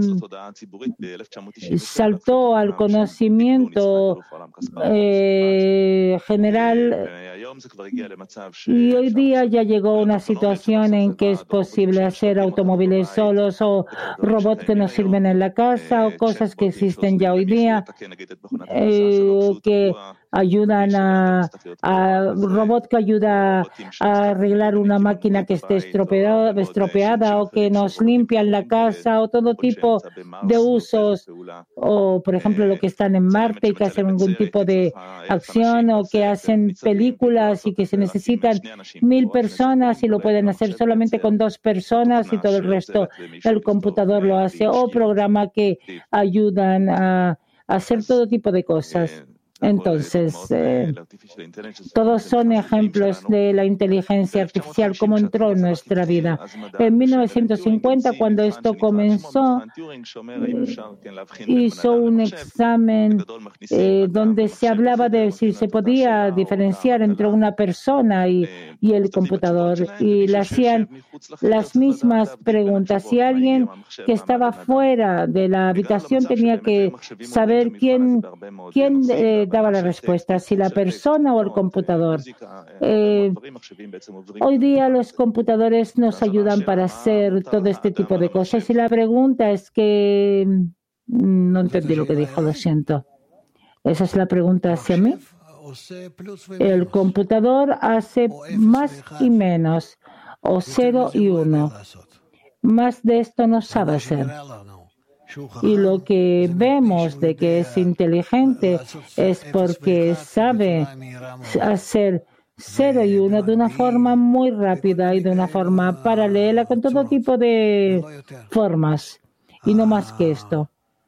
saltó al conocimiento eh, general y hoy día ya llegó una situación en que es posible hacer automóviles solos o robots que nos sirven en la casa o cosas que existen ya hoy día eh, que ayudan a, a robot que ayuda a arreglar una máquina que esté estropeada, estropeada o que nos limpian la casa o todo tipo de usos o por ejemplo lo que están en Marte y que hacen algún tipo de acción o que hacen películas y que se necesitan mil personas y lo pueden hacer solamente con dos personas y todo el resto el computador lo hace o programa que ayudan a hacer todo tipo de cosas. Entonces, eh, todos son ejemplos de la inteligencia artificial, como entró en nuestra vida. En mil novecientos cincuenta, cuando esto comenzó, hizo un examen eh, donde se hablaba de si se podía diferenciar entre una persona y, y el computador. Y le hacían las mismas preguntas. Si alguien que estaba fuera de la habitación tenía que saber quién, quién eh, daba la respuesta, si la persona o el computador. Eh, hoy día los computadores nos ayudan para hacer todo este tipo de cosas y la pregunta es que no entendí lo que dijo, lo siento. Esa es la pregunta hacia mí. El computador hace más y menos, o cero y uno. Más de esto no sabe hacer. Y lo que vemos de que es inteligente es porque sabe hacer cero y uno de una forma muy rápida y de una forma paralela con todo tipo de formas y no más que esto.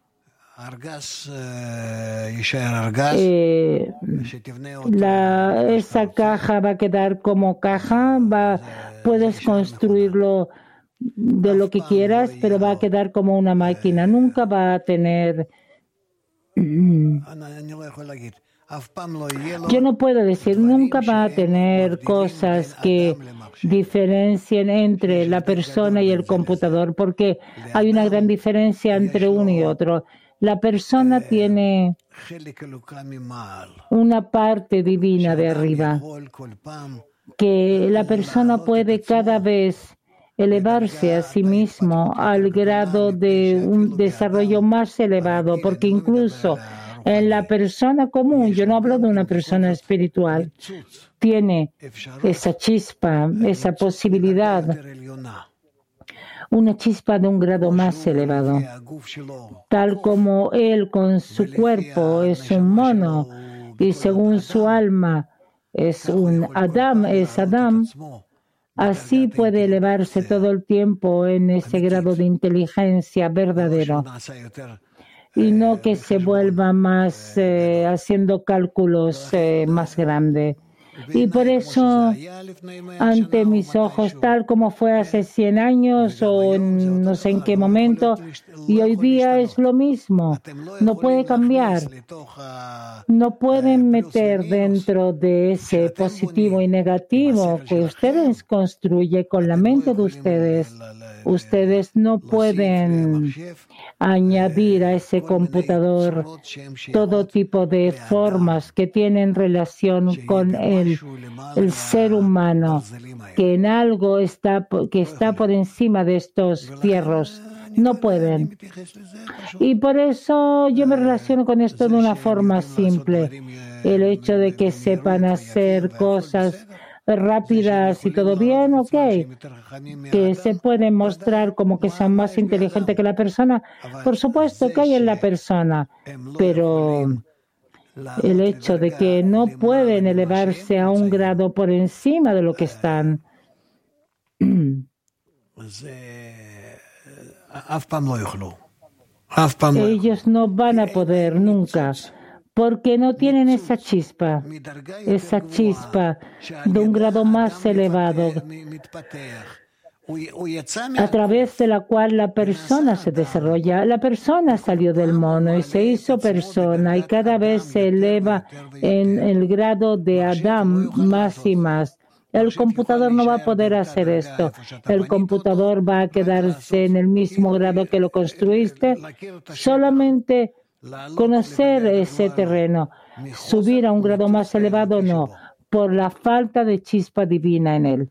Eh, la, esa caja va a quedar como caja, va, puedes construirlo de lo que quieras, pero va a quedar como una máquina. Nunca va a tener... Yo no puedo decir, nunca va a tener cosas que diferencien entre la persona y el computador, porque hay una gran diferencia entre uno y otro. La persona tiene una parte divina de arriba, que la persona puede cada vez elevarse a sí mismo al grado de un desarrollo más elevado, porque incluso en la persona común, yo no hablo de una persona espiritual, tiene esa chispa, esa posibilidad, una chispa de un grado más elevado. Tal como él con su cuerpo es un mono y según su alma es un Adam, es Adam, así puede elevarse todo el tiempo en ese grado de inteligencia verdadero y no que se vuelva más eh, haciendo cálculos eh, más grandes. Y por eso, ante mis ojos, tal como fue hace cien años o en, no sé en qué momento, y hoy día es lo mismo, no puede cambiar. No pueden meter dentro de ese positivo y negativo que ustedes construyen con la mente de ustedes. Ustedes no pueden añadir a ese computador todo tipo de formas que tienen relación con el, el ser humano, que en algo está, que está por encima de estos fierros. No pueden. Y por eso yo me relaciono con esto de una forma simple. El hecho de que sepan hacer cosas rápidas y todo bien, ok, que se pueden mostrar como que son más inteligentes que la persona, por supuesto que hay en la persona, pero el hecho de que no pueden elevarse a un grado por encima de lo que están, ellos no van a poder nunca, porque no tienen esa chispa, esa chispa de un grado más elevado, a través de la cual la persona se desarrolla. La persona salió del mono y se hizo persona y cada vez se eleva en el grado de Adam más y más. El computador no va a poder hacer esto. El computador va a quedarse en el mismo grado que lo construiste. Solamente conocer ese terreno, subir a un grado más elevado, no, por la falta de chispa divina en él.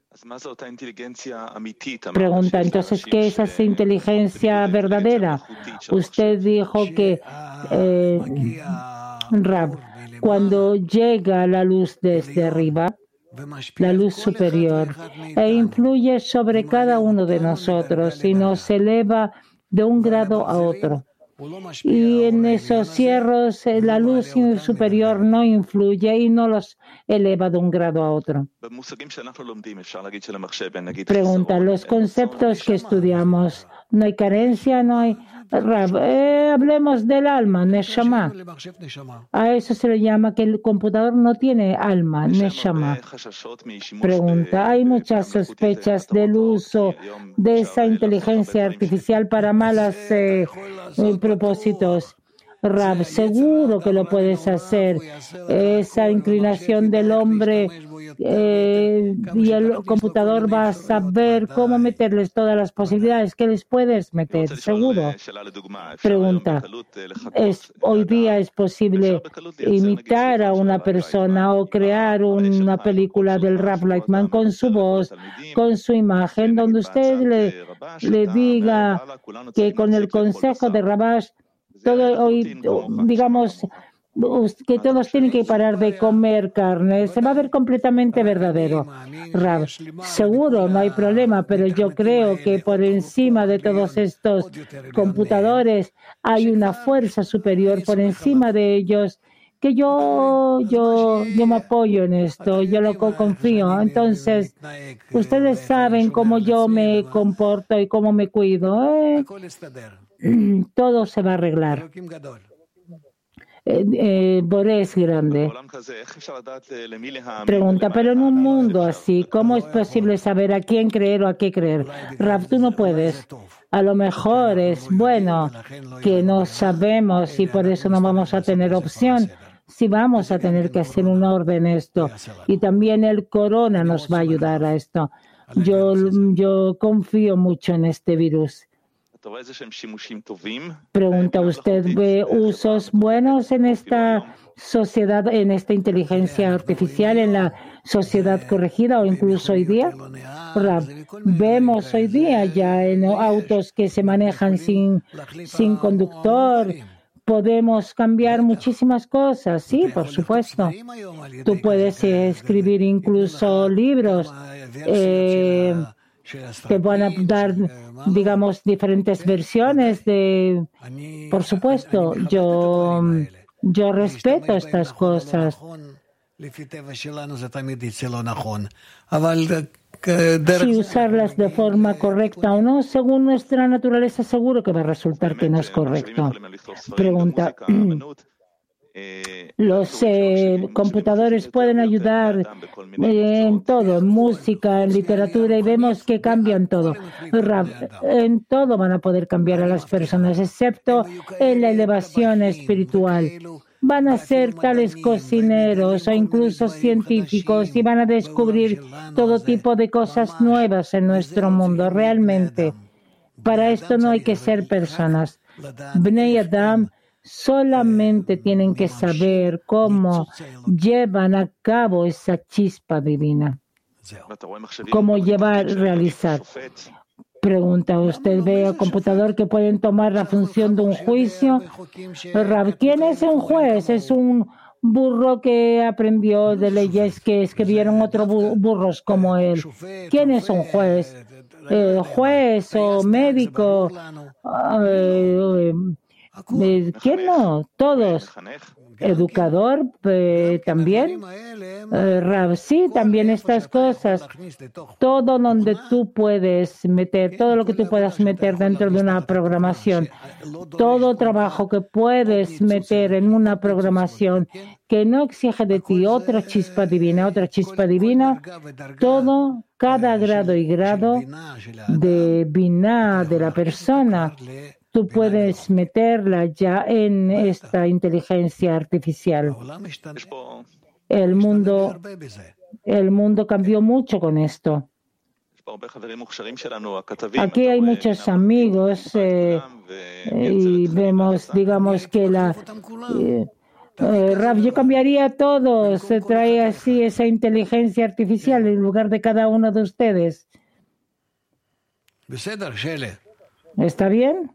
Pregunta, entonces, ¿qué es esa inteligencia verdadera? Usted dijo que, eh, Rab, cuando llega la luz desde arriba, la luz superior, e influye sobre cada uno de nosotros y nos eleva de un grado a otro. Y en esos cierros la luz superior no influye y no los eleva de un grado a otro. Pregunta, los conceptos que estudiamos, ¿no hay carencia? ¿No hay? Rab, eh, hablemos del alma, Neshama. A eso se le llama que el computador no tiene alma, Neshama. Pregunta, ¿hay muchas sospechas del uso de esa inteligencia artificial para malos eh, propósitos? Rab, seguro que lo puedes hacer. Esa inclinación del hombre eh, y el computador va a saber cómo meterles todas las posibilidades que les puedes meter, seguro. Pregunta, ¿es, hoy día es posible imitar a una persona o crear una película del Rab Lightman con su voz, con su imagen, donde usted le, le diga que con el consejo de Rabash, todo hoy, digamos, que todos tienen que parar de comer carne, se va a ver completamente verdadero. Rab, seguro, no hay problema, pero yo creo que por encima de todos estos computadores hay una fuerza superior por encima de ellos, que yo, yo, yo me apoyo en esto, yo lo confío. Entonces, ustedes saben cómo yo me comporto y cómo me cuido, ¿eh? Todo se va a arreglar. Eh, eh, Boré es grande. Pregunta, pero en un mundo así, ¿cómo es posible saber a quién creer o a qué creer? Rab, tú no puedes. A lo mejor es bueno que no sabemos y por eso no vamos a tener opción. Si vamos a tener que hacer un orden esto. Y también el corona nos va a ayudar a esto. Yo, yo confío mucho en este virus. Pregunta, ¿usted ve usos buenos en esta sociedad, en esta inteligencia artificial, en la sociedad corregida o incluso hoy día? Rab, vemos hoy día ya en autos que se manejan sin, sin conductor. Podemos cambiar muchísimas cosas, sí, por supuesto. Tú puedes eh, escribir incluso libros. Eh, Te van a dar, digamos, diferentes versiones de... Por supuesto, yo, yo respeto estas cosas. Si usarlas de forma correcta o no, según nuestra naturaleza, seguro que va a resultar que no es correcto. Pregunta. Los eh, computadores pueden ayudar eh, en todo, en música, en literatura, y vemos que cambian todo. En todo van a poder cambiar a las personas, excepto en la elevación espiritual. Van a ser tales cocineros o incluso científicos y van a descubrir todo tipo de cosas nuevas en nuestro mundo. Realmente, para esto no hay que ser personas. Bnei Adam solamente tienen que saber cómo llevan a cabo esa chispa divina, cómo llevar, realizar. Pregunta, ¿usted ve al computador que pueden tomar la función de un juicio? ¿Quién es un juez? Es un burro que aprendió de leyes que escribieron otros burros como él. ¿Quién es un juez? Eh, ¿Juez o médico? Eh, eh, ¿Quién no? Todos. Educador eh, también. Eh, Rav, sí, también estas cosas. Todo donde tú puedes meter, todo lo que tú puedas meter dentro de una programación, todo trabajo que puedes meter en una programación que no exige de ti otra chispa divina, otra chispa divina, todo, cada grado y grado de biná de la persona, tú puedes meterla ya en esta inteligencia artificial. El mundo, el mundo cambió mucho con esto. Aquí hay muchos amigos eh, y vemos, digamos que la... Eh, eh, Rav, yo cambiaría todo, se trae así esa inteligencia artificial en lugar de cada uno de ustedes. ¿Está bien?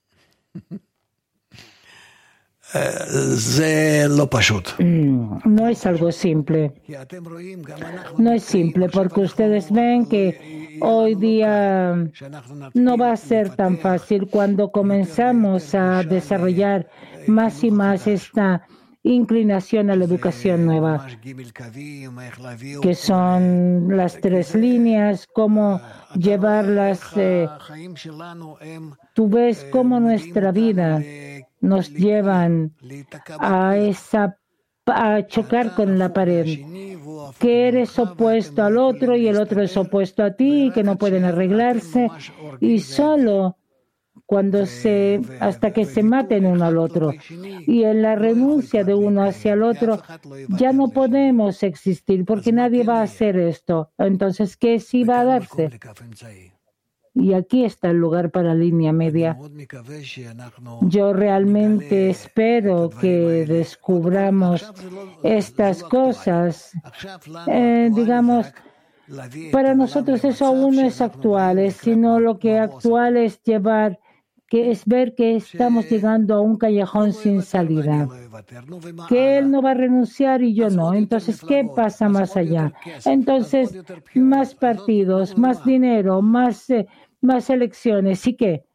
No es algo simple. No es simple porque ustedes ven que hoy día no va a ser tan fácil cuando comenzamos a desarrollar más y más esta inclinación a la educación nueva, que son las tres líneas, cómo llevarlas. Eh, tú ves cómo nuestra vida nos llevan a esa a chocar con la pared, que eres opuesto al otro y el otro es opuesto a ti, que no pueden arreglarse, y solo cuando se, hasta que se maten uno al otro. Y en la renuncia de uno hacia el otro ya no podemos existir porque nadie va a hacer esto. Entonces, ¿qué sí va a darse? Y aquí está el lugar para la línea media. Yo realmente espero que descubramos estas cosas. Eh, digamos, para nosotros eso aún no es actual, sino lo que actual es llevar, que es ver que estamos llegando a un callejón sin salida, que él no va a renunciar y yo no. Entonces, ¿qué pasa más allá? Entonces, más partidos, más dinero, más, eh, más elecciones. ¿Y qué?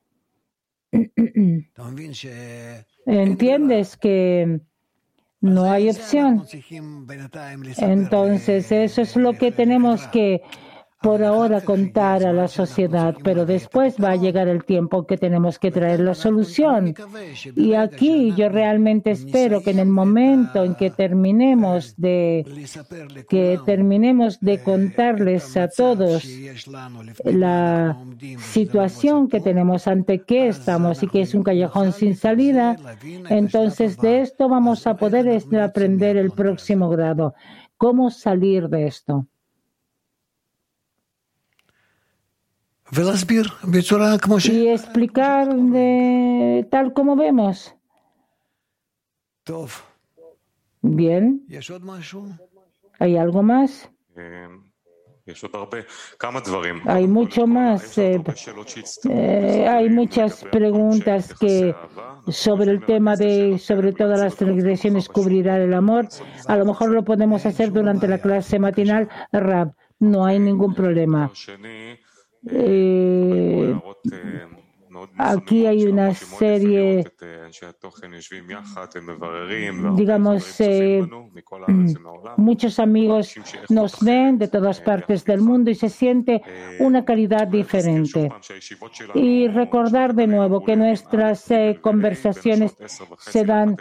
¿Entiendes que no hay opción? Entonces, eso es lo que tenemos que por ahora contar a la sociedad, pero después va a llegar el tiempo que tenemos que traer la solución. Y aquí yo realmente espero que en el momento en que terminemos de que terminemos de contarles a todos la situación que tenemos, ante qué estamos y que es un callejón sin salida, entonces de esto vamos a poder aprender el próximo grado, cómo salir de esto. Y explicar de tal como vemos. Bien. ¿Hay algo más? Hay mucho más. Eh, eh, hay muchas preguntas que sobre el tema de, sobre todas las transgresiones cubrirá el amor. A lo mejor lo podemos hacer durante la clase matinal. Rab, no hay ningún problema. Eh, aquí hay una serie, digamos, eh, muchos amigos nos ven de todas partes del mundo y se siente una calidad diferente. Y recordar de nuevo que nuestras eh, conversaciones se dan.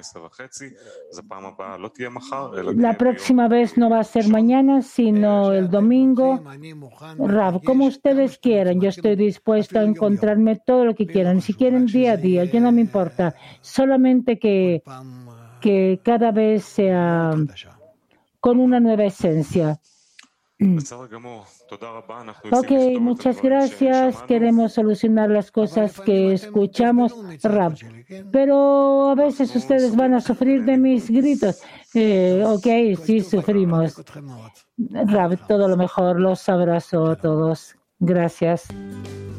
La próxima vez no va a ser mañana, sino el domingo. Rav, como ustedes quieran, yo estoy dispuesto a encontrarme todo lo que quieran. Si quieren día a día, yo no me importa. Solamente que, que cada vez sea con una nueva esencia. Ok, muchas gracias. Queremos solucionar las cosas que escuchamos, Rab. Pero a veces ustedes van a sufrir de mis gritos. Eh, ok, sí, sufrimos. Rab, todo lo mejor. Los abrazo a todos. Gracias.